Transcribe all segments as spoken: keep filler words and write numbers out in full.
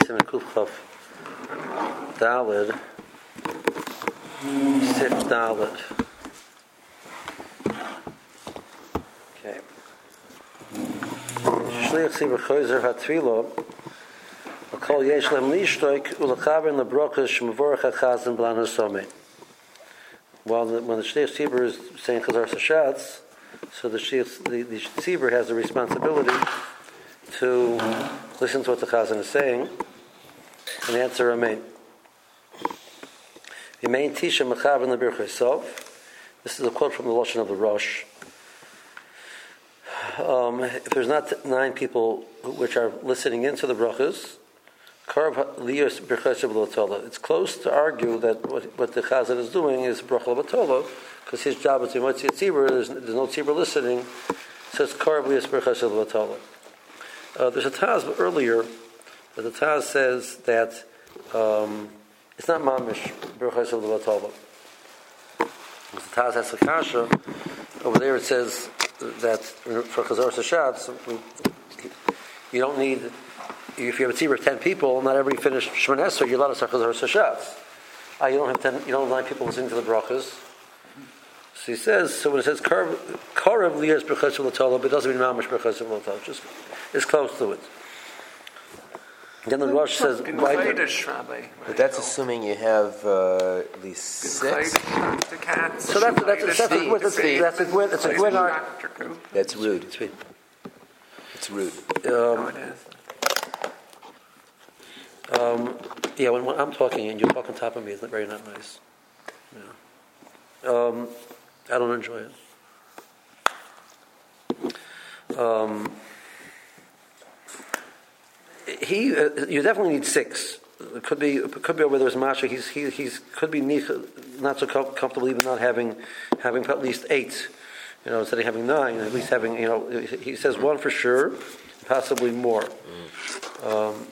Siman Kuf Chaf Daled Sif Daled. Okay. Shliach Tzibur Choyzer HaTfilo Kol Yesh Lem Lishtoik Ulechaber Lebrochas Shmevorach HaChazan Blan HaSomei. While the, when the Shliach Tzibur is saying Chazar Sashatz, so the Shliach, the, the Tzibur has the responsibility to listen to what the Chazan is saying and answer Amen. Amen Tisha Mechaber Lebir Chesov. This is a quote from the Lashon of the Rosh. Um, if there's not nine people which are listening into the brachas, it's close to argue that what, what the Chazan is doing is bracha l'batola, because his job is to motzi tzibur. There's, there's no tzibur listening, so it's karav liyas bracha l'batola. Uh, there's a Taz earlier, but the Taz says that um, it's not mamish bracha l'batola. The Taz has a kasha over there. It says that for Chazar Sashatz, you don't need, if you have a tzibur of ten people, not everybody finished Shemon Esrei, you're allowed to say Chazar Sashatz. Uh, you don't have ten, you don't have nine people listening to the brachas. So he says, so when it says Karev Liyas Brachas L'Tola, but it doesn't mean Mamash Brachas L'Tola, just it's close to it. Then the Rosh says, but that's assuming you have uh, at least six. So that's that's that's that's a gwin. That's a gwin. That's a gwin. That's rude. It's rude. Um, um, yeah, when, when I'm talking and you talk on top of me, it's not very not nice. Yeah. Um, I don't enjoy it. Um, he, uh, you definitely need six. It could be, it could be over there's Masha. He's he he's could be not so comfortable even not having having at least eight. You know, instead of having nine, at least having, you know, he says one for sure, possibly more. Um,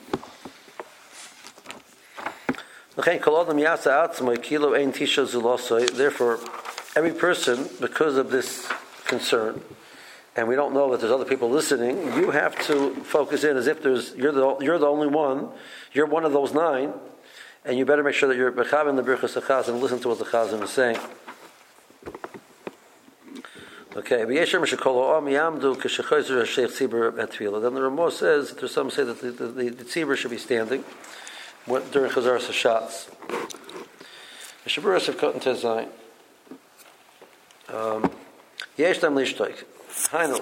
Therefore, every person, because of this concern, and we don't know that there's other people listening, you have to focus in as if there's you're the you're the only one, you're one of those nine, and you better make sure that you're mechaber the birchas HaChazan and listen to what the Chazan is saying. Okay, then the Ramah says that there's some say that the, the, the, the tzibur should be standing during Chazar Sashatz. The Shabura Sivkot and Tezayin. Yesh them lishtoik. Hainu.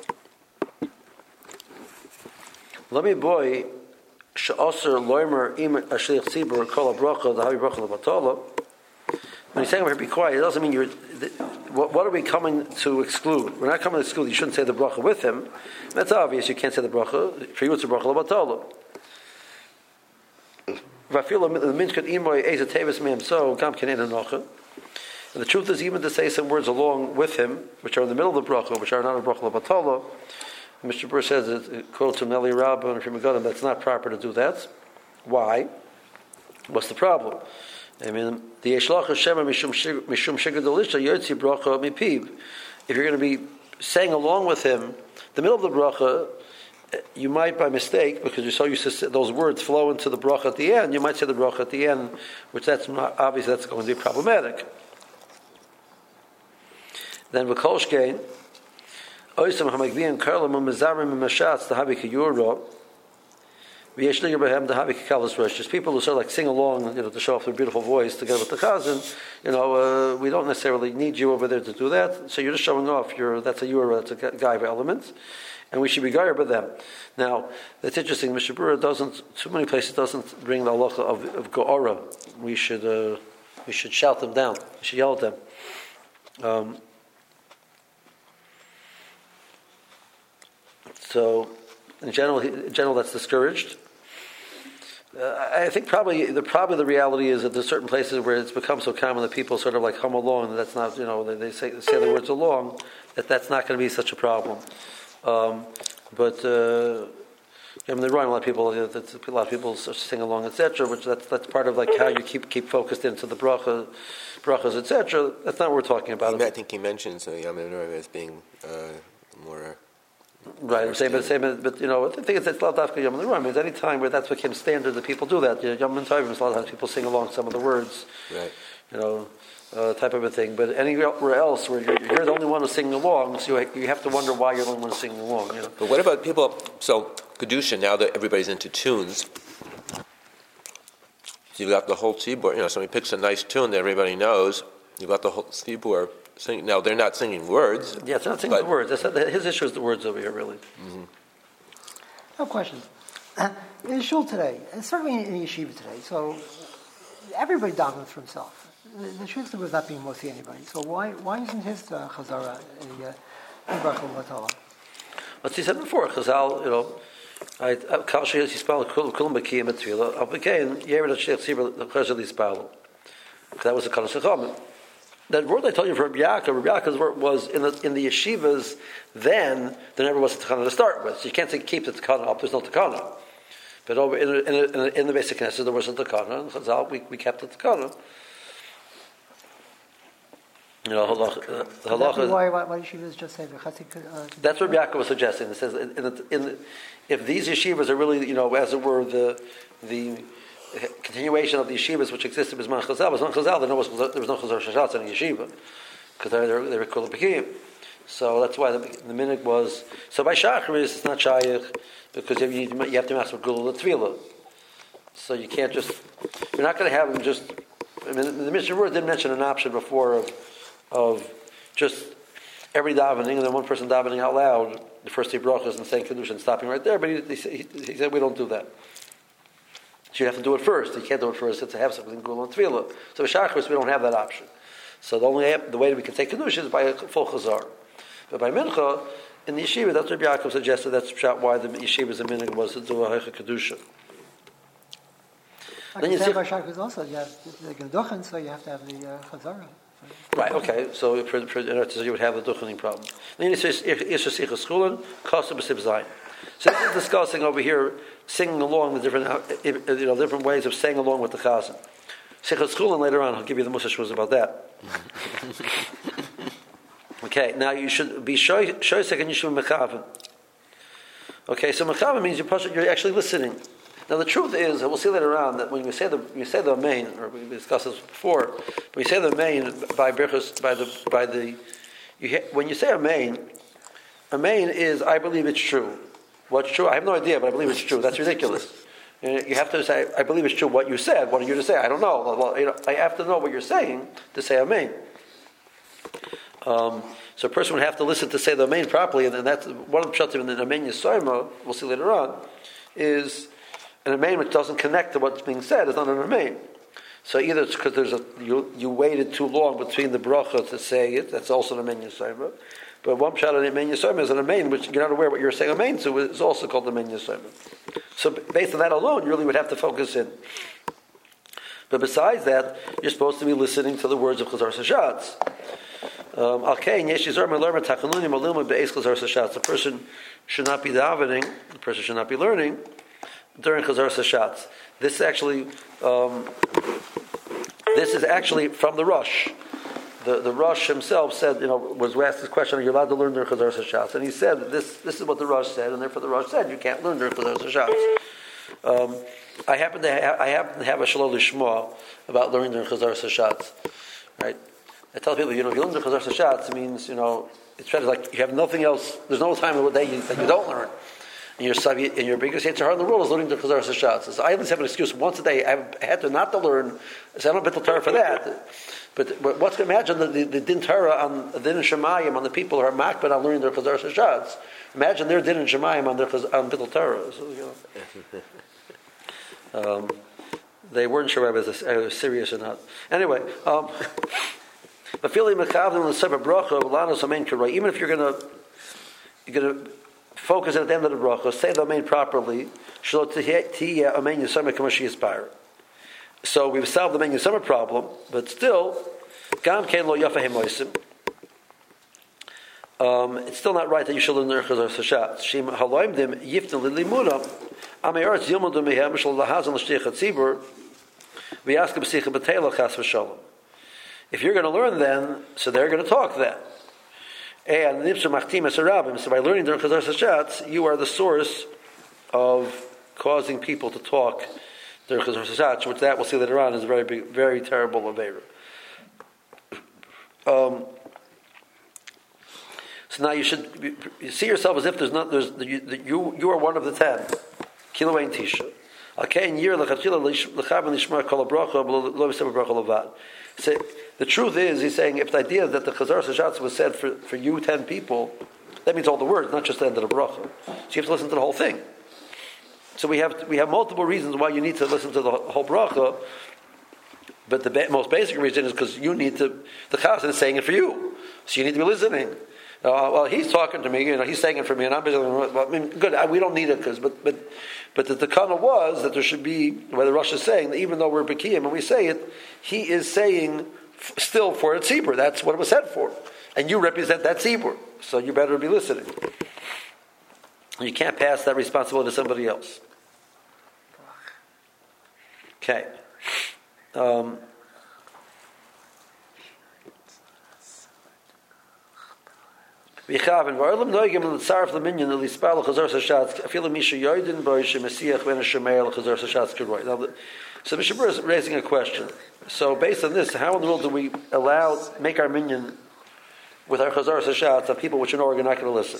Lami boy she'oser loimer im ashliach tzibur kol habracha the havi bracha lebatola. When he's saying over here, be quiet, it doesn't mean you're. What, what are we coming to exclude? We're not coming to exclude. You shouldn't say the bracha with him. That's obvious. You can't say the bracha. For you, it's a bracha lebatola. And the truth is, even to say some words along with him, which are in the middle of the bracha, which are not a bracha l'batola, Mister Burr says, it quotes from Eli Rabbah and from Megadim, that's not proper to do that. Why? What's the problem? I mean, the Yeshlach Hashem mishum shigad delisha yotzi bracha mipiv. If you're going to be saying along with him, the middle of the bracha, you might, by mistake, because you're so used to say, those words flow into the bracha at the end, you might say the bracha at the end, which that's not, obviously that's going to be problematic. Then v'kolshkein, oisam hamagvian karlam u'mezarim u'mashatz tahavi kiyuro v'yesh liger b'hem tahavi kikalas rosh. Just people who sort of like sing along, you know, to show off their beautiful voice together with the chazan. You know, uh, we don't necessarily need you over there to do that. So you're just showing off. You're that's a yura, that's a gaiva element. And we should be gayer by them. Now, that's interesting. Mishnah Berurah doesn't, too many places doesn't bring the halacha of, of go'ara. We should uh, we should shout them down. We should yell at them. Um, so, in general, in general, that's discouraged. Uh, I think probably the probably the reality is that there's certain places where it's become so common that people sort of like hum along. And that's not, you know, they, they say they say the words along. That that's not going to be such a problem. Um, but uh, I mean, they're wrong. A lot of people, you know, that's, a lot of people sing along, et cetera. Which that's that's part of like how you keep keep focused into the bracha, brachas, et cetera. That's not what we're talking about. I think he mentions uh, Yom Menorah as being uh, more Right, same, but same, but you know, the thing is, it's not dafka Yom L'Ruah. I mean, any time where that's became standard that people do that. You know, Yom Tovim, a lot of times people sing along some of the words. Right. You know, uh, type of a thing. But anywhere else where you're, you're the only one who's singing along, so you, you have to wonder why you're the only one singing along. You know. But what about people? So Kedusha, now that everybody's into tunes, so you've got the whole tzibur. You know, somebody picks a nice tune that everybody knows. You've got the whole tzibur singing. Now they're not singing words. Yeah, it's not singing the words. That's not, his issue is the words over here, really. Mm-hmm. No questions. Uh, in shul today, and certainly in, in yeshiva today, so everybody davens for himself. The, the truth was not being mostly anybody. So why why isn't his uh, chazara a Brachel Vatala? As he said before, Chazal, you know, I Kal Sheyes Yispal Kulam B'Kiyim Etfila Alpikein Yered Shech Tzibur Chazal Yispal. That was the Kadosh Chachamim. That word I told you for Rabbi Yaakov, Rabbi Yaakov's word was in the in the yeshivas. Then there never was a takana to start with, so you can't say keep the takana up. There's no takana. But over in, in, in, in the basic Knesset there was a takana, and Chazal we, we kept the takana. You know, halach, uh, the halacha. Why why why yeshivas just say the chatzik? Uh, that's what Rabbi Yaakov was suggesting. It says in the, in the, if these yeshivas are really, you know, as it were, the the continuation of the yeshivas which existed Bisman Chazal, Bisman Chazal, there was there was no Chazar Shashatz in a yeshiva because they were they were Kulam B'Kiyim. So that's why the, the minhag was. So by Shacharis it's not Shayich because you, you, you have to master Gulul Tefillah. So you can't just you're not going to have them just. I mean, the Mishnah Berurah didn't mention an option before of of just every davening and then one person davening out loud the first three brachos and saying Kiddush and stopping right there. But he, he, he said we don't do that. So you have to do it first. You can't do it first. It's a have something Gulul and Tefillah. So with Shacharis we don't have that option. So the only the way that we can take Kiddush is by a full Chazar. But by Mincha, in the yeshiva, that's what Rabbi Yaakov suggested. That's why the yeshiva's minhag was to do a Heicha Kedusha. Then you see by Shacharis also you have the Geduchen, so you have to have the uh, Chazara. Right. Okay. So for, for you would have the duchening problem. Then he says Ishasicha Schulen Kosta B'Sib Zayin. So this is discussing over here singing along the different you know different ways of saying along with the Chazan. Sichas Schulen later on. I'll give you the Musa Shmuz about that. Okay, now you should be shoysek and you should be mechaven. Okay, so mechaven means you're, you're actually listening. Now the truth is, and we'll see later on, that when you say the you say the main, or we discussed this before, when you say the main by birchus, by the by the you, when you say a main, a main is I believe it's true. What's true? I have no idea, but I believe it's true. That's ridiculous. You have to say I believe it's true. What you said. What are you to say? I don't know. Well, you know, I have to know what you're saying to say a main. Um, so a person would have to listen to say the Amen properly, and then that's one of the pshatim in the Amen Yisayma, we'll see later on, is an Amen which doesn't connect to what's being said is not an Amen. So either it's because there's a you, you waited too long between the bracha to say it, that's also an Amen Yisayma. But one pshat in Amen Yisayma is an Amen which you're not aware what you're saying Amen to is also called Amen Yisayma. So based on that alone, you really would have to focus in. But besides that, you're supposed to be listening to the words of Chazar Sashatz. Um, a person should not be davening, the person should not be learning during Chazar Sashatz. This is actually, um, this is actually from the Rosh. The the Rosh himself said, you know, was asked this question: are you allowed to learn during Chazar Sashatz? And he said, this this is what the Rosh said, and therefore the Rosh said you can't learn during Chazar Sashatz. Um, I happen to ha- I happen to have a shalom lishma about learning during Chazar Sashatz, right? I tell people, you know, if you learn the Chazar Sashatz, it means, you know, it's like you have nothing else, there's no time of the day you, that you don't learn. And your, and your biggest Yetzer Hara in the world is learning the Chazar Sashatz. So I at least have an excuse once a day, I've had to not to learn, so I don't bittul Torah for that. But, but what's going to imagine the, the, the din Torah on the din Shemayim, on the people who are makbid on learning their Chazar Sashatz. Imagine their din Shemayim on their on bittul Torah. So, you know. um, they weren't sure whether I was serious or not. Anyway, um, but feeling mekavim on the separate bracha, lanos amen kiroi. Even if you're gonna you're gonna focus at the end of the bracha, say the amen properly. Shlo tihya amen yisama kamashi yispire. So we've solved the amen yisama problem, but still, gam ken lo yafahem moisim. Um, it's still not right that you should learn the Chazar Sashatz. Shim haloim dim yiftin lilimudam. Amayarts yilmudu mehem shlo lahazan l'shtich hatzibur. We ask him b'sicha b'teila chas v'shalom. If you're going to learn then, so they're going to talk then. And Nipsu Machtim Esarabim, so by learning during Chazar Hashatz, you are the source of causing people to talk during Chazar Hashatz, which that we'll see later on is a very big, very terrible Aveira. Um, so now you should you see yourself as if there's not there's you you, you are one of the ten. Kilo ein tisha. Okay, in year lechatchila lechavim lishmar kol bracha lo v'sever bracha levad. So the truth is, he's saying if the idea that the Chazar Hashatz was said for, for you ten people, that means all the words, not just the end of the bracha. So you have to listen to the whole thing. So we have we have multiple reasons why you need to listen to the whole bracha. But the ba- most basic reason is because you need to. The chazan is saying it for you, so you need to be listening. Uh, well, he's talking to me, you know, he's saying it for me, and I'm busy. Well, I mean, good. I, we don't need it because, but but but the takana was that there should be. Where the Rosh is saying that even though we're bekiyim and we say it, he is saying f- still for a tzibur. That's what it was said for, and you represent that tzibur, so you better be listening. You can't pass that responsibility to somebody else. Okay. Um, V'chaven v'arlam noigim l'tzaref l'minyan l'lispal l'chazar sashatz afilu misha yoydin b'oy shemesiach v'en ha'shemeir l'chazar sashatz k'roi. Now, so Mishnah Berurah is raising a question. So based on this, how in the world do we allow, make our minyan with our chazar sashatz of people which are no longer not going to listen?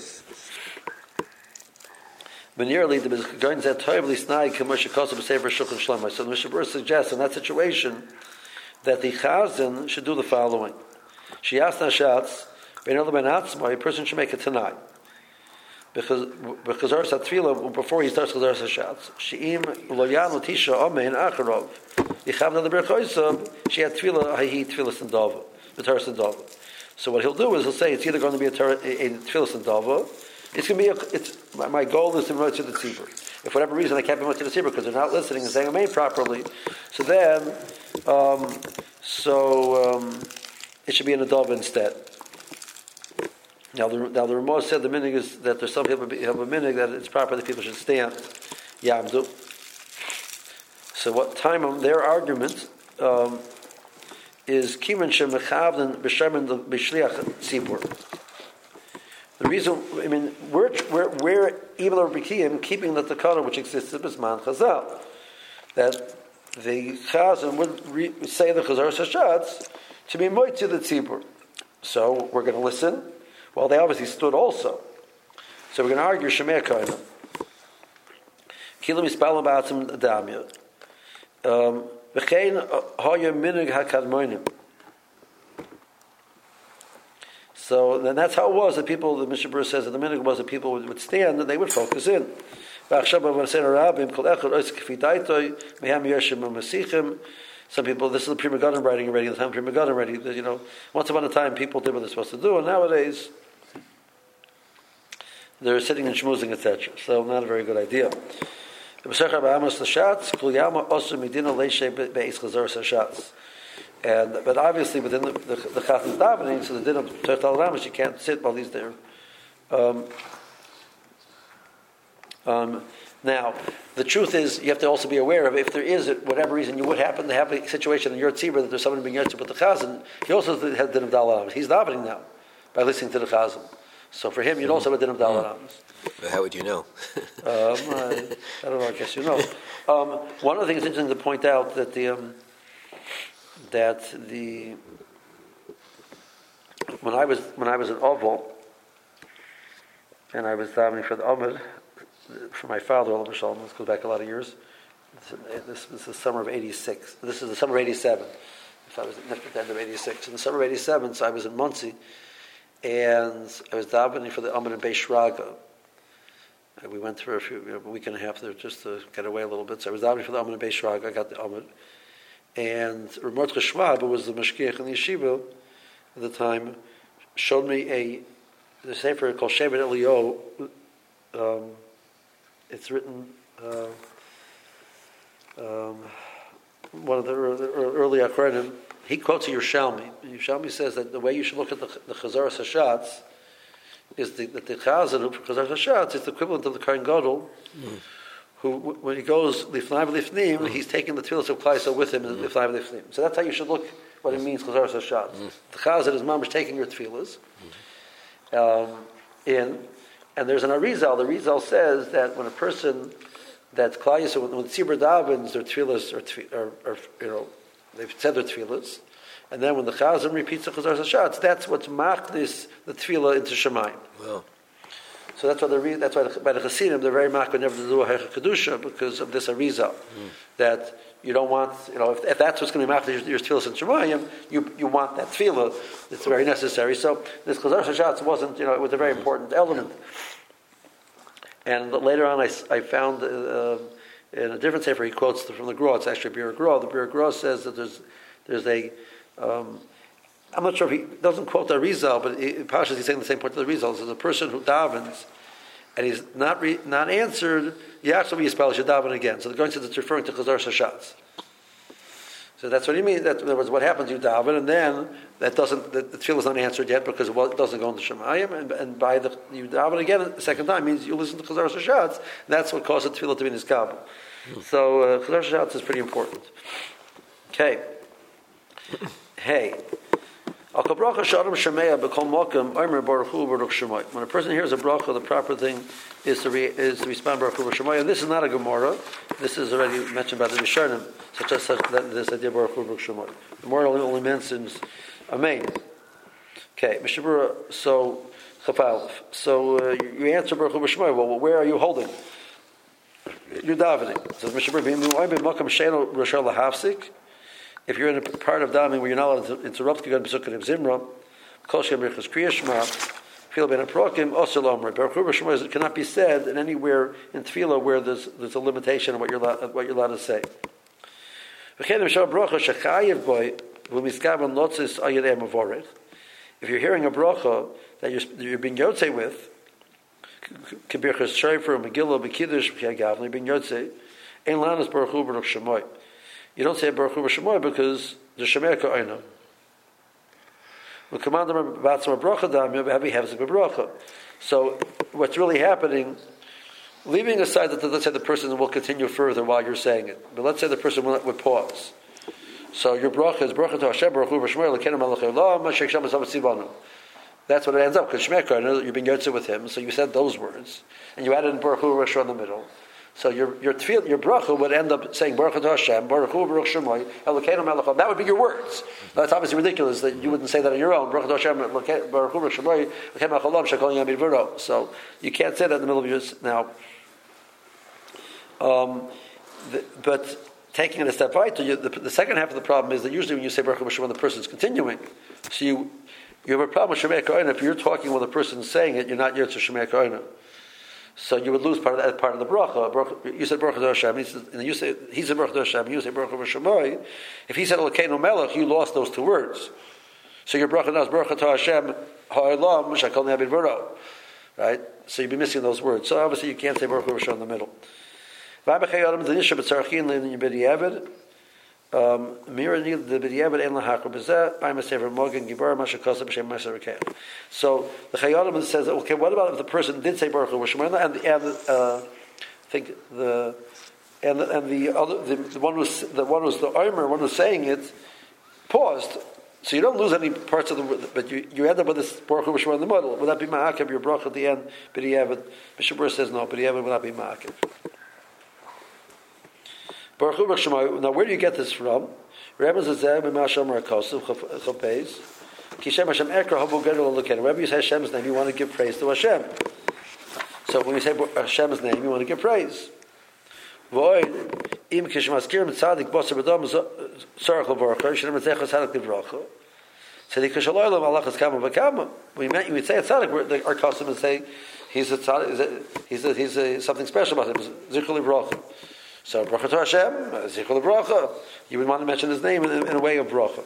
But nearly the going to terribly snide commercial cost of sefer shulchan shlomo. So the Mishnah Berurah suggests in that situation that the chazan should do the following: she asked Hashatz, a person should make it tonight because because our satfila before he starts chazar hashatz. Sheim loyanu tisha amen acharov. Yichavna the berchoisam. She had tefillah hahi tefillas and dava the teres and dava. So what he'll do is he'll say it's either going to be a, ter- a tefillas and dava. It's going to be. A, it's my, my goal is to promote to the tzibur. If for whatever reason I can't promote to the tzibur because they're not listening and saying amen properly, so then um, so um, it should be in a dava instead. Now the now the Ramah said the minig is that there's some people have a minig that it's proper that people should stand. Yamdu. So what time of their argument um, is kiman shemechavden b'shemen b'shliach tzibur. The reason, I mean, we're we're we're even our b'kiyim keeping the takana which exists in Bisman Chazal, that the chazan would re- say the chazar hashatz to be moit to the tzibur. So we're going to listen. Well, they obviously stood also. So we're going to argue Shemei Kohen. Kilim Yispalim Ba'atzim Damya. V'chein Hoya Minig HaKadmonim. So then that's how it was that people, the Mishnah Berurah says that the minig was that people would, would stand and they would focus in. Some people, this is the Pri Megadim writing already, the time Pri Megadim already, you know, once upon a time people did what they're supposed to do, and nowadays they're sitting and schmoozing, et cetera. So not a very good idea. And but obviously within the the, the Chatan's davening, so the din of Torah Ramish, you can't sit while he's there. Um, um, now, the truth is, you have to also be aware of if there is, for whatever reason, you would happen to have a situation in your tzibur that there's someone being yotze with the chazan. He also has the din of Dal Ramish. He's davening now by listening to the chazan. So for him, you'd also have a din of Dal Ramish. How would you know? um, I, I don't know. I guess you know. Um, one of the things interesting to point out that the. Um, that the when I was when I was in Oval and I was davening for the Amud for my father, Olam Shalom, this goes back a lot of years. This, this, this is the summer of eighty-six. This is the summer of eighty-seven. If I was at the end of eighty-six, in the summer of eighty-seven, so I was in Muncie, and I was davening for the Amud in Beis Shraga. We went through a, few, you know, a week and a half there just to get away a little bit. So I was davening for the Amud in Beis Shraga. I got the Amud. And Ramot Cheshwab, who was the mashgiach in the yeshiva at the time, showed me a the sefer called Shevet Eliyahu. Um, it's written uh, um, one of the early Acharonim. He quotes a Yerushalmi. Yerushalmi says that the way you should look at the, the Chazar Hashatz is the, that the Chazan for Chazar Hashatz is the equivalent of the Kohen Gadol. Mm. Who, when he goes lifnai v'lifnim, mm. he's taking the tefillas of Klai Yisrael with him in mm. lifnai v'lifnim. So that's how you should look what it means chazar hashatz. Mm. The chazan is mamish taking your tefillas, mm. um, in, and there's an Arizal. The Arizal says that when a person that's Klai, so when, when Tzibur davens, their tefillas or, or, or you know, they've said their tefillas, and then when the Chazan repeats the Chazar Hashatz, that's what's machdis the tefillah into Shemayim. Wow. So that's why the that's why the, by the Hasidim they're very machmir never to do a Heicha Kedusha because of this Arizal, mm. that you don't want, you know, if, if that's what's going to be machmir your, your tefillah in Shemayim, you you want that tefillah. It's very necessary. So this Chazar Hashatz wasn't, you know, it was a very important element. And later on, I, I found uh, in a different sefer he quotes from the Gra. It's actually Bir Gra. The Bir Gra says that there's there's a um, I'm not sure if he doesn't quote the Arizal, but in Pashas he's saying the same point to the Arizal. There's a person who davens and he's not re, not answered. Yachshav Yispal should daven again. So the going says it's referring to Chazar Hashatz. So that's what he means. That in other words, what happens? You daven, and then that doesn't the, the tefillah is not answered yet because well, it doesn't go into Shemayim, and, and by the you daven again the second time means you listen to Chazar Hashatz. And that's what causes the tefillah to be in his kabel. Hmm. So uh, Chazar Hashatz is pretty important. Okay. Hey. When a person hears a bracha, the proper thing is to, re, is to respond Baruch Hu B'Shemayim. And this is not a Gemara. This is already mentioned by the Rishonim, such as such, that this idea Baruch Hu B'Shemayim. The Gemara only, only mentions Amen. Okay, Mishabura. So Chafal. So uh, you, you answer Baruch Hu B'Shemayim. Well, where are you holding? You're davening. So Mishabura. If you're in a part of davening where you're not allowed to interrupt, you got to be Zimra. Kol Shem Birchas Kriya Shema. Tefillah ben Aprokim also Lomri. Baruch Hu B'Shemayim. It cannot be said in anywhere in Tefillah where there's there's a limitation on what you're allowed, what you're allowed to say. If you're hearing a bracha that you're, you're being yotze with, Kibirchas Shayfer Megillah B'Kiddush B'Yagavli being yotze, Ein Lanas Baruch Hu Baruch Shemoy. You don't say Baruch Hu B'Shemoy because the Shemer Ka'ayna. So what's really happening, leaving aside that let's say the person will continue further while you're saying it, but let's say the person will, would pause. So your bracha is bracha to Hashem, Baruch Hu B'Shemoy, L'keinu Melech Haolam, Mashiach Shem Esav Tzivanu. That's what it ends up, because Shemer Ka'ayna, you've been yotze with him, so you said those words, and you added Baruch Hu B'Shemoy in the middle. So your your tefillah, your bracha would end up saying Baruch Hu Hashem, Baruch Hu Baruch Shemoy, Elokeinu Melech Haolam. That would be your words. Now, it's obviously ridiculous that you wouldn't say that on your own. Baruch Hu Hashem, Baruch Hu Baruch Shemoy, Elokeinu Melech Haolam, Shekol Yam B'Viro. So you can't say that in the middle of yours now. Um, the, but taking it a step further, you, the, the second half of the problem is that usually when you say Baruch Hu Shemoy, the person's continuing. So you you have a problem with Shemer Ka'ayna. If you're talking while the person's saying it, you're not Yotze Shemer Ka'ayna. So you would lose part of that part of the bracha. You said Baruch Hu Hashem, and you say he said Baruch Hu Hashem, you say Baruch Hu B'Shemoy. If he said Elokeinu Melech, you lost those two words. So your bracha now is Baruch Hu Hashem Ha'olam Shekol Yam B'Viro. Right? So you'd be missing those words. So obviously you can't say Baruch Hu Hashem in the middle. Um, so the Chayyim says, okay, what about if the person did say Baruch Hu B'Shemoy and and uh, I think the and the, and the other the, the one was the one was the Omer, one was saying it, paused, so you don't lose any parts of the, but you, you end up with this Baruch Hu B'Shemoy in the middle. Would that be ma'akev your bracha at the end? B'diavad. Mishabur says no, b'diavad would not be ma'akev. Baruch Hu B'Shemoy. Now, where do you get this from? Rebbe says, "Rebbe Masham Rakosu Chapez, Kishem Hashem Ekra Habu Gedol Loken." Rebbe, you say Hashem's name, you want to give praise to Hashem. So when you say Hashem's name, you want to give praise. Void Im Kishmaskirim Tzadik Boser B'Dom Sorach LeVorcha Shem Tzechas Hadak LeVorcha. Tzadik Kishaloylam Alachas Kama B'Kama. We meant you would say a tzaddik. Our custom would say he's a tzaddik. He's a, he's a, something special about him. Zichur LeVorcha. So, bracha to Hashem, zichur bracha. You would want to mention his name in, in a way of bracha.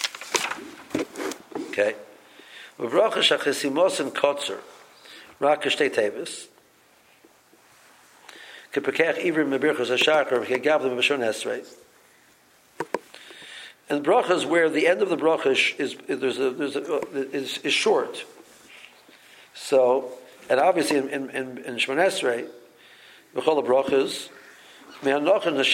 Okay. Bracha shachesimos and kotzer, rak shtei tevis. Kepekech ivrim mebirchos hashachar v'kegavlim b'shon esrei. And bracha is where the end of the bracha is, is there's a, there's a, is, is short. So, and obviously in in in, in Shemon Esrei, b'chol brachas. You know, the, the,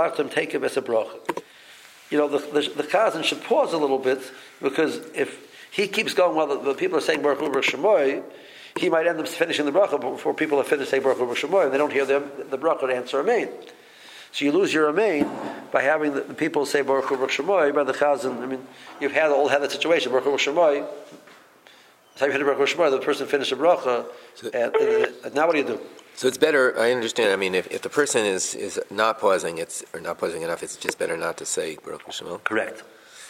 the, the Chazan should pause a little bit, because if he keeps going while the, the people are saying Baruch Hu Baruch Shemoy, he might end up finishing the bracha before people have finished saying Baruch Hu Baruch Shemoy, and they don't hear the, the bracha to answer Amen. So you lose your Amen by having the, the people say Baruch Hu Baruch Shemoy by the Chazan. I mean, you've had all had that situation, Baruch Hu Baruch Shemoy. So you had Baruch Hu Baruch Shemoy, the person finished the bracha, so, and, and, and now what do you do? So it's better, I understand, I mean, if, if the person is, is not pausing, it's or not pausing enough, it's just better not to say Baruch Hu Shemoy. Correct.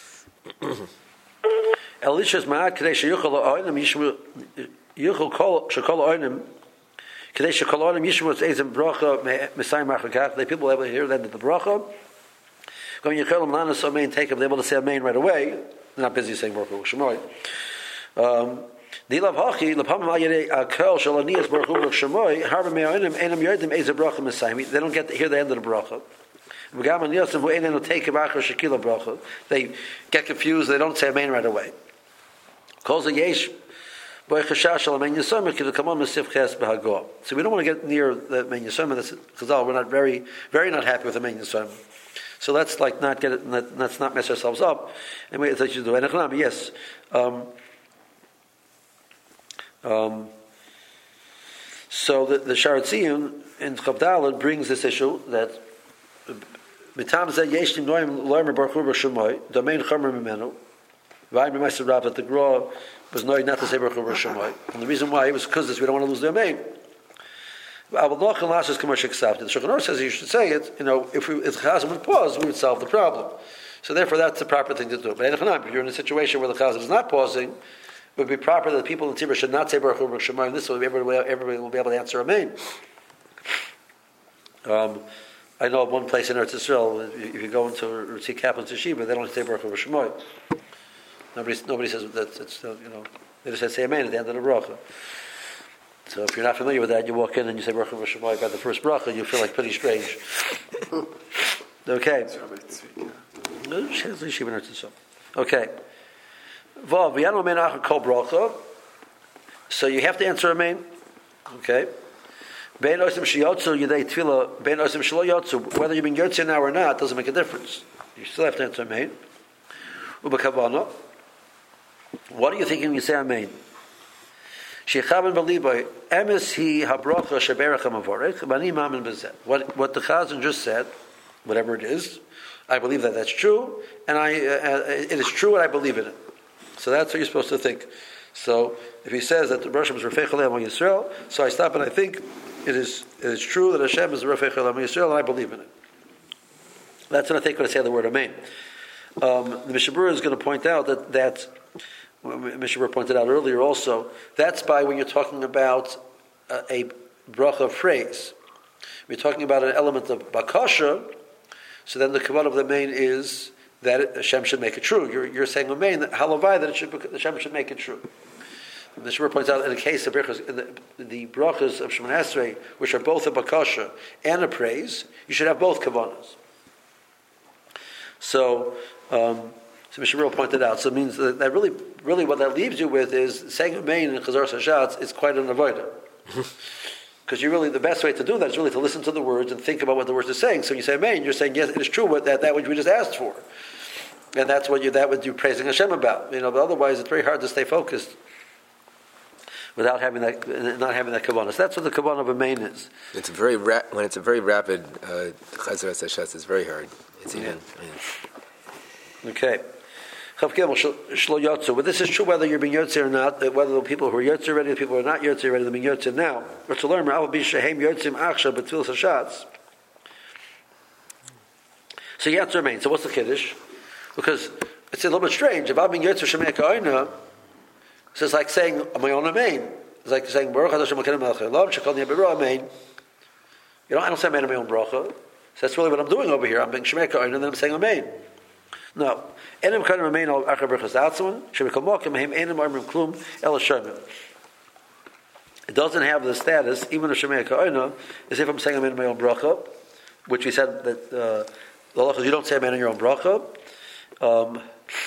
Elisha's ma'at kadei sheyuchol ha'oinim yishmu yuchol kol shekol ha'oinim kadei shekol ha'oinim yishmu eizem bracha mesayim achakach. The people will be able to hear that the bracha. Going yichol ha'mlanas amein take them, they're able to say amein right away. They're not busy saying Baruch Hu Shemoy. Um, Dilav hachi lepamim al yedei akol shalanias Baruch Hu Baruch Shemoy harba me'oinim einam yodim eizem bracha mesayim. They don't get to hear the end of the bracha. They get confused, they don't say amen right away. So we don't want to get near the amen yisomah. That's Chazal. We're not very, very not happy with amen yisomah. So let's like not get it. Let's not mess ourselves up. And we that you do. And yes. Um, um, so the, the Sharat Tziyun in Chavdalet brings this issue that. Mitam zeh yeshlim noim loimer Baruch Hu Baruch Shemoy domain chomer mimenu. Vayim b'meister Rav that the Gra was noy not to say Baruch Hu Baruch Shemoy, and the reason why was because this we don't want to lose the amen. But the Shulchan Aruch says you should say it. You know, if we, if Chazan would pause, we would solve the problem. So therefore, that's the proper thing to do. But if you're in a situation where the Chazan is not pausing, it would be proper that the people in Tzibur should not say Baruch Hu Baruch Shemoy, and this way everybody, everybody will be able to answer amen. Um. I know of one place in Eretz Yisrael, if you go into Ritzi Kaplan's yeshiva, they don't say Baruch Hu Shemoy. Nobody, nobody says that. It's you know, they just say Amen at the end of the bracha. So if you're not familiar with that, you walk in and you say Baruch Hu Shemoy by the first bracha, you feel like pretty strange. Okay. Okay. Vav v'yanu amen achar kol bracha. So you have to answer Amen. Okay. Ben osim sheyotzu yedei tefillah, ben osim shelo yotzu. Whether you've been yotzu now or not doesn't make a difference. You still have to answer amen. Ubekavana. What are you thinking when you say amen? Shechavan b'liboy emes hi habracha sheberach hamavorech b'ani mamin b'zeh. What what the Chazan just said, whatever it is, I believe that that's true, and I uh, it is true, and I believe in it. So that's what you're supposed to think. So if he says that the Rosh Hashanah is Rafei Chalei among Yisrael, so I stop and I think. It is, it is true that Hashem is the Rafei Chalei Yisrael, and I believe in it. That's what I think when I say the word Amen. Um, the Mishnah Berurah is going to point out that, that Mishnah Berurah pointed out earlier also, that's by when you're talking about a, a bracha phrase. We're talking about an element of bakasha, so then the kavanah of the Amen is that Hashem should make it true. You're, you're saying Amen, halavai, that it should, Hashem should make it true. The Shur points out in the case of brachas, in the, the brachas of Shemoneh Esrei, which are both a bakasha and a praise, you should have both kavanas. So, um, so Mishnah Berurah pointed out. So it means that, that really, really, what that leaves you with is saying amen in Chazar Sashatz is quite an avodah. Because you really, the best way to do that is really to listen to the words and think about what the words are saying. So when you say amen, you're saying yes, it is true what that that which we just asked for, and that's what you that would you praising Hashem about. You know, but otherwise it's very hard to stay focused without having that, not having that kavanah. So that's what the kavanah of amen is. It's very ra- when it's a very rapid chazar uh, sashatz. It's very hard. It's even. Yeah. Okay. But this is true whether you're being yotze or not. Whether the people who are yotze already, the people who are not yotze already, they're being yotze now. But to learn, I'll be shehem yotzim achshav b'tfil sashatz. So you have to remain. So what's the kiddush? Because it's a little bit strange. If I'm being yotze shemei ka'oina. So it's like saying my own amen. It's like saying Baruch Hashem Elokeinu melech haolam shekol niyeh b'ro amen. You know, I don't say amen on my own bracha. So that's really what I'm doing over here. I'm being shemei ka'oina and then I'm saying amen. No. Enim kanim amen al achar berachas atzon shemekol mokim mehem enim armim klum el shemim. It doesn't have the status, even of shemei ka'oina, as if I'm saying amen on my own bracha, which we said that uh, the halacha is you don't say amen on your own bracha. Um,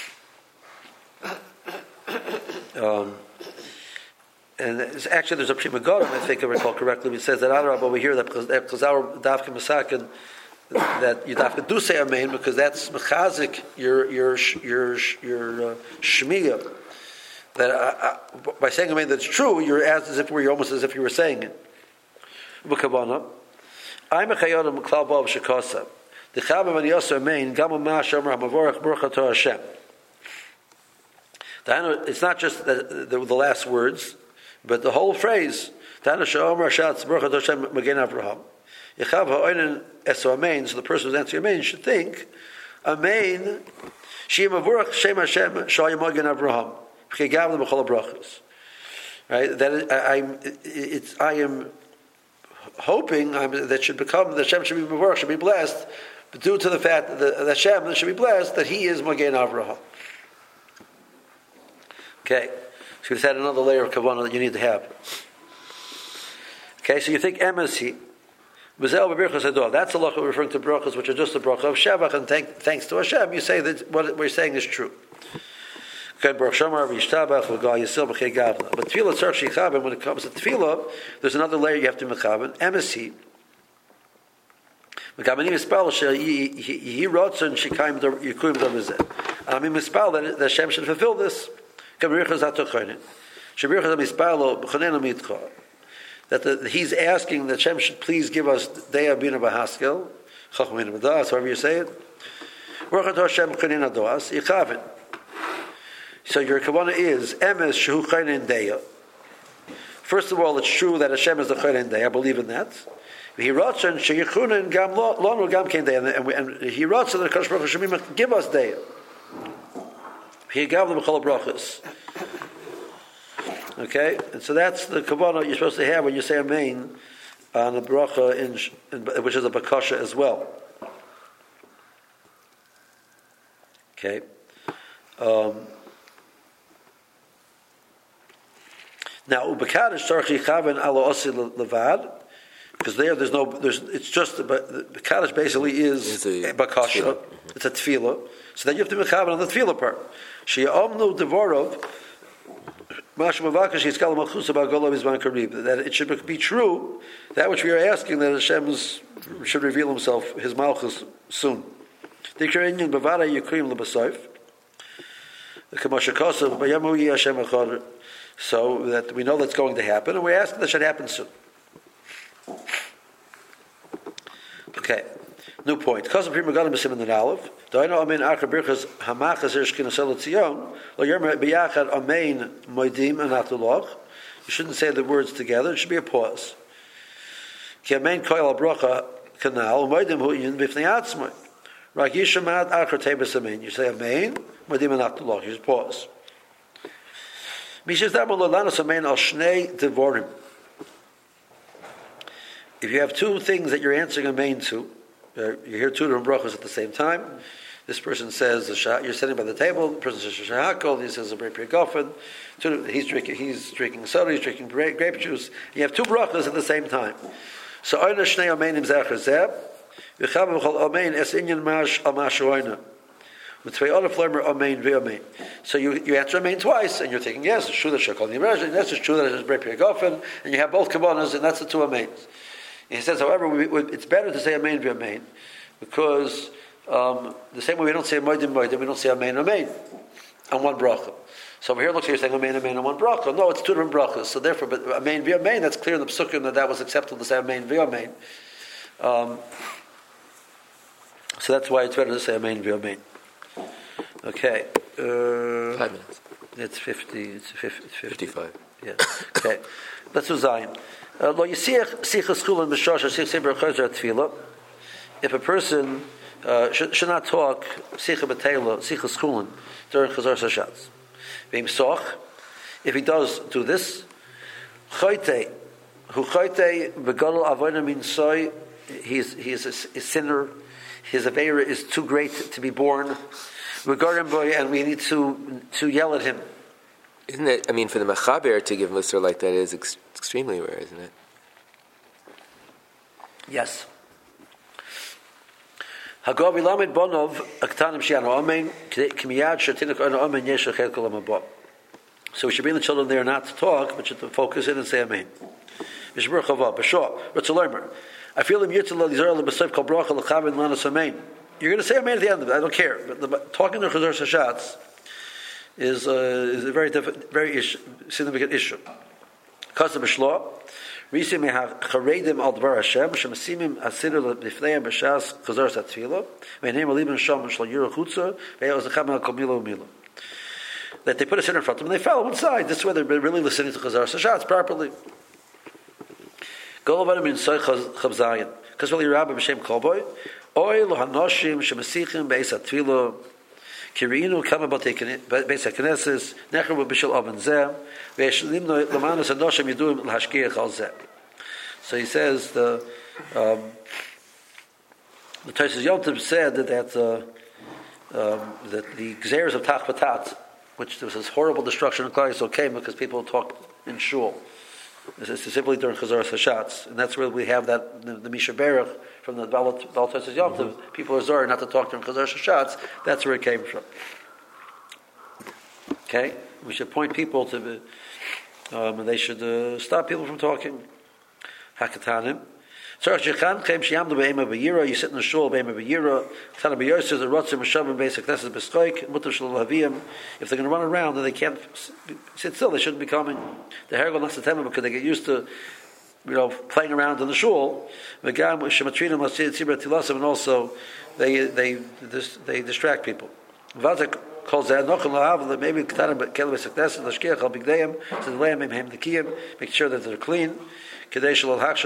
Um, and it's actually, there's a Prima Garam, I think I recall correctly, which says that Adarab over here, that because our Dafka Masakin, that you Dafka do say Amen, because that's Mechazik, your, your, your, your uh, Shmiya. that I, I, by saying amen that's true, you're as if we're almost as if you were saying it. B'kavana, I'm a chayodim klal b'av shekasa. The chabam and yosef amen gam ma shomer hamavorach baruch atah Hashem. It's not just the, the, the last words, but the whole phrase. Tana shomer shatz baruch atah Hashem magen Avraham. Yechav ha'oinen eso amen. So the person who's answering amen should think, amen. Shem avorach shem Hashem shayim magen Avraham. Right? That I, I'm, it's, I am hoping I'm, that should become the Hashem should be mevorach, should be blessed, but due to the fact that the, the Hashem should be blessed, that He is Magen Avraham. Okay, so we've had another layer of kavanah that you need to have. Okay, so you think emasi. That's a lacha referring to brachas, which are just a bracha of Shabbat, and thank, thanks to Hashem, you say that what we're saying is true. But tefillah tzarich shechabim, when it comes to tefillah, there's another layer you have to mechaben. Emasi. Mekabenim mispal she rotzen shekayim yikuim davizeh. I mean mispal that Hashem should fulfill this. Kabirichas atochonin. Shabirichas mispalo b'chonen mitcha. That the, he's asking that Hashem should please give us deya bina b'haskel, chachmin b'das, however you say it. Baruch Hashem b'chonen adoas yichaven. So your kavanah is emes shehu chaynin deya. First of all, it's true that Hashem is the chaynin deya. I believe in that. He wrote and sheyichunin gam lonu gam kein deya, and he wrote so that Kadosh Baruch Hu should give us deya. He gave them b'chol brachas. Okay, and so that's the kavanah you're supposed to have when you say amen on a bracha, in, in, which is a bakasha as well. Okay. Um, Now, ubekadish tzarich yichaven ala osi levad, because there, there's no, there's, it's just, the kaddish basically is a bakasha, it's a tefillah, so then you have to mechaven on the tefillah part. She'yamnu devorov, mash mavakesh yitzkal malchus about golov izman karib, that it should be true, that which we are asking, that Hashem should reveal Himself, His malchus, soon. Dikar bavada yikrim lebasoif, k'mashakasav bayamu yi Hashem echad. So that we know that's going to happen, and we're asking that should happen soon. Okay, new point. Because of prima galim b'siman and aleph, do I know amen achar birchas hamachas ershkin asel tzion lo yermer biyachad amen moedim anatulach. You shouldn't say the words together. It should be a pause. Ki amen koil bracha kanal moedim hu yin b'fnei atzmai. Rak yishamad achar tebes amen. You say amen moedim anatulach. You just pause. If you have two things that you're answering amen to, uh, you hear two different brachas at the same time. This person says, you're sitting by the table, the person says, Shahakol, he says, a break gofen. He's drinking, he's drinking soda, he's drinking grape, grape juice. You have two brachas at the same time. So, Oina Shnei Amenim Zechar Zeb, V'chav V'chol Amen Es Inyan Mash Al Mash Oina. So you, you answer amen twice, and you're thinking, yes, it's true that Shekol Nimeraj, yes, it's true that it's Brei Gofen, and you have both Kavanas, and that's the two amens. He says, however, we, we, it's better to say amen via amen, because um, the same way we don't say moedim moedim, we don't say amen amen on one bracha. So over here it looks like you're saying amen amen on one bracha. No, it's two different brachas. So therefore, but amen via amen, that's clear in the psukim that that was acceptable to say amen via amen. Um, so that's why it's better to say amen via amen. Okay. Uh, Five minutes. It's fifty. It's fifty. It's fifty. Fifty-five. Yeah. Okay. Let's do Zion. Lo yisiach sichas chulin b'shosha sich seber chozer tefillah. If a person uh, should, should not talk sicha b'teila sichas chulin during chazar sashatz, v'im soch, if he does do this, choyte hu choyte v'gadol avodah min soy, he is he is a, a sinner. His avera is too great to be born. Regarding boy, and we need to to yell at him. Isn't it? I mean, for the mechaber to give mussar like that is ex- extremely rare, isn't it? Yes. Hagav ilamed bonov aktanim shianu amen kimiyad shetinik ono amen yesh echel kol amabot. So we should bring the children there not to talk, but should focus in and say amen. Mishmur chava b'shah ritzalemer. I feel him yitzal lizar lebesayv kol bracha lechavin lanas amen. You're going to say amen at the end of it. I don't care. But the, talking to Chazar Sashatz is, uh, is a very diff- very issue, significant issue. Kasam b'shlo, risi mehach charedim al dvar Hashem, shemasimim asiru lefneim b'shas chazar satfilo, ve'neim alibim sham shlo yuru chutza, ve'yozechem al kol milo u'milo. That they put a sinner in front of them and they fell on one side. This is where they're really listening to chazar sashatz properly. Go over in Soy Chavzayin. Because really Rabbi B'Shem Kolboy, Oy lo hanoshim shemasichim beis atfilo, kirinu kama beis hakeneses, nechru b'shel oven zeh, ve'eshlim l'manus hanoshim yiduim l'hashkiach al zeh. So he says, the um, the Tosfos Yom Tov said that, that, uh, um, that the Gzeres of Tach Patat, which there was this horrible destruction of Klal Yisrael came because people talked in shul. This is simply during Chazar Hashatz, and that's where we have that the, the Misha Berach from the Baal Tosfos Yom Tov. Mm-hmm. People are zor not to talk during Chazar Hashatz. That's where it came from. Okay, we should point people to, the, um, and they should uh, stop people from talking. Hakatanim. You sit in the shul, Be'ema B'yira, Tana B'yosef, the Rotzim, Meshavim, Beis HaKnesset, B'skoik, Mutter Shalom Haviyim. If they're going to run around and they can't sit still, they shouldn't be coming. The Hergel Nasatem, because they get used to, you know, playing around in the shul. V'gam, Shematrinim, Masid, Tzibra, Tilasim, and also they, they, they distract people. Vazak calls that, Nochel Lahav, maybe Tana B'kel Beis HaKnesset, L'shkiach, Al Bigdeim, Zedleim, Mem Nekiyim, make sure that they're clean. We don't have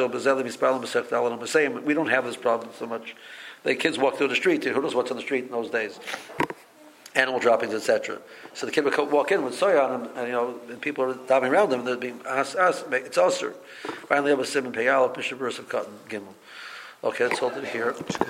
this problem so much. The kids walk through the street. Who knows what's on the street in those days? Animal droppings, et cetera. So the kid would walk in with soy on him, and you know, and people are diving around them. And they're being asked, asked, it's usher. Finally, have a simon payal, bishop verse of cotton gimel. Okay, let's hold it here.